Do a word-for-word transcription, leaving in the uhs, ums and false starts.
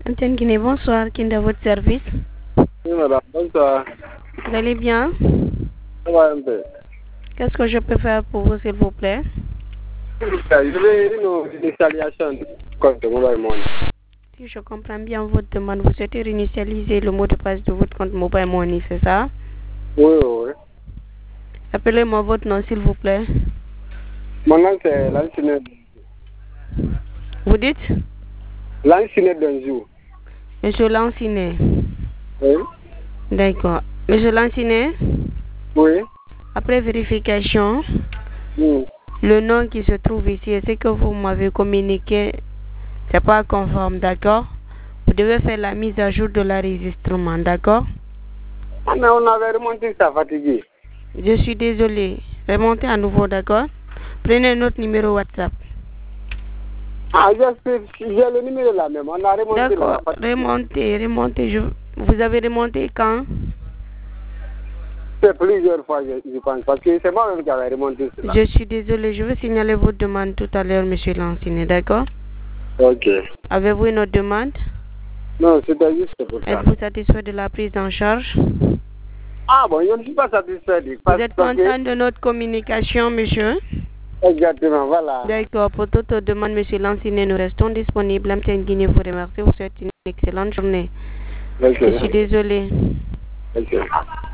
Antenne Guinée, bonsoir. Qui est à votre service? Oui, madame, bonsoir. Vous allez bien? Ça va un peu. Qu'est-ce que je peux faire pour vous, s'il vous plaît? Je vais une initialisation du compte Mobile Money. Si je comprends bien votre demande, vous souhaitez réinitialiser le mot de passe de votre compte Mobile Money, c'est ça? Oui, oui. Appelez-moi votre nom, s'il vous plaît. Mon nom, c'est Lancinet. Vous dites? Lancinet Donjou. Monsieur Lancinet. Oui. D'accord. Monsieur Lancinet, Oui. après vérification, Mm. le nom qui se trouve ici et ce que vous m'avez communiqué, c'est pas conforme, d'accord? Vous devez faire la mise à jour de l'enregistrement, d'accord? Ah, mais on avait remonté ça fatigué. Je suis désolé. Remontez à nouveau, d'accord? Prenez notre numéro WhatsApp. Ah, j'ai le numéro là même. On a remonté là. D'accord. Remontez, remontez. Je... Vous avez remonté quand? C'est plusieurs fois, je, je pense. Parce que c'est moi-même qui avais remonté cela. Je suis désolé. Je vais signaler votre demande tout à l'heure, monsieur Lancinet, d'accord? Ok. Avez-vous une autre demande? Non, c'était juste pour ça. Êtes-vous satisfait de la prise en charge? Ah bon, je ne suis pas satisfait. Vous êtes content de notre communication, monsieur? Exactement, voilà. D'accord. Pour toute demande, monsieur Lancinet, nous restons disponibles. L'Amitié Guinée vous remercie. Vous souhaite une excellente journée. Ok. Je suis désolé. Ok.